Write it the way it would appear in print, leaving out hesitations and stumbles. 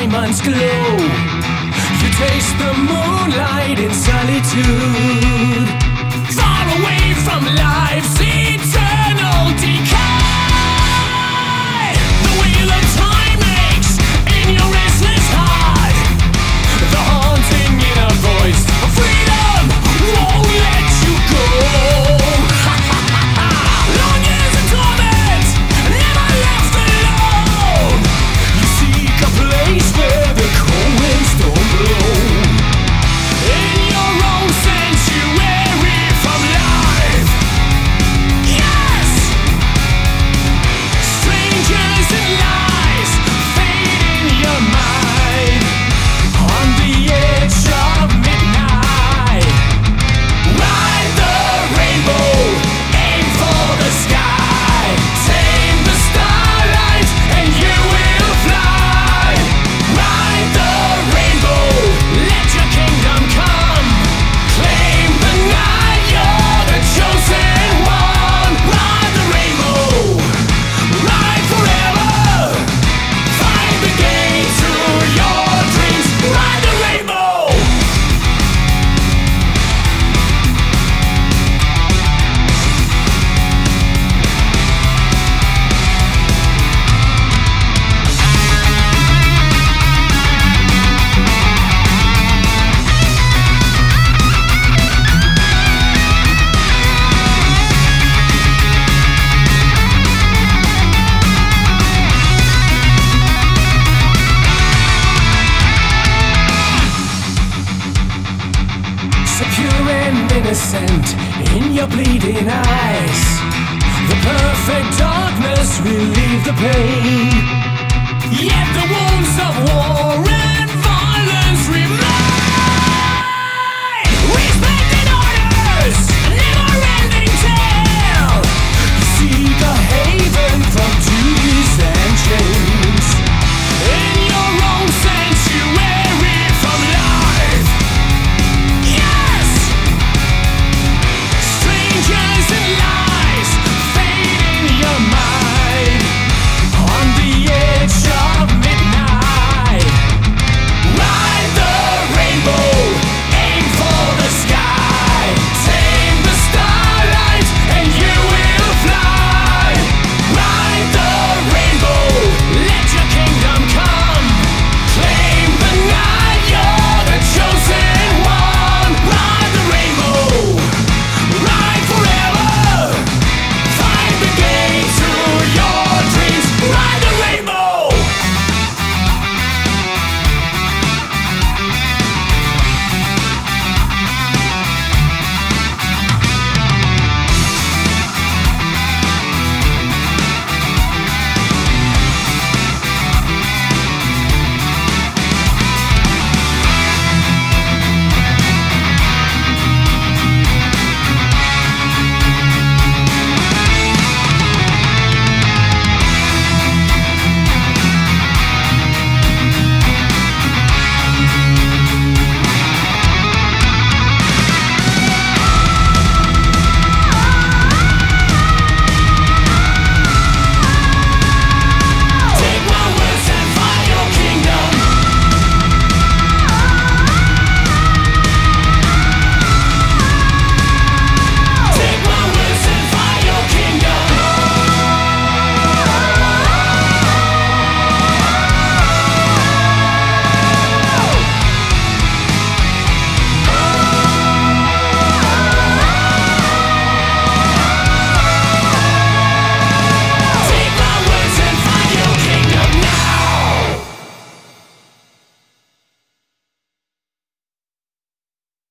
diamonds glow. You taste the moonlight in solitude, far away from life's eternal decay. The wheel of time makes in your restless heart the haunting inner voice of freedom won't let you go. Long years of torment, never left alone. You seek a place where the cold winds don't blow. In your own sanctuary from life. Yes! Strangers and lies fade in your mind. On the edge of midnight, ride the rainbow, aim for the sky, tame the starlight and you will fly. Ride the rainbow, let your kingdom come, claim the night, you're the chosen one. Ride the rainbow, ride forever, find the gate to your dreams. Ride the rainbow. So pure and innocent in your bleeding eyes, the perfect darkness relieve the pain.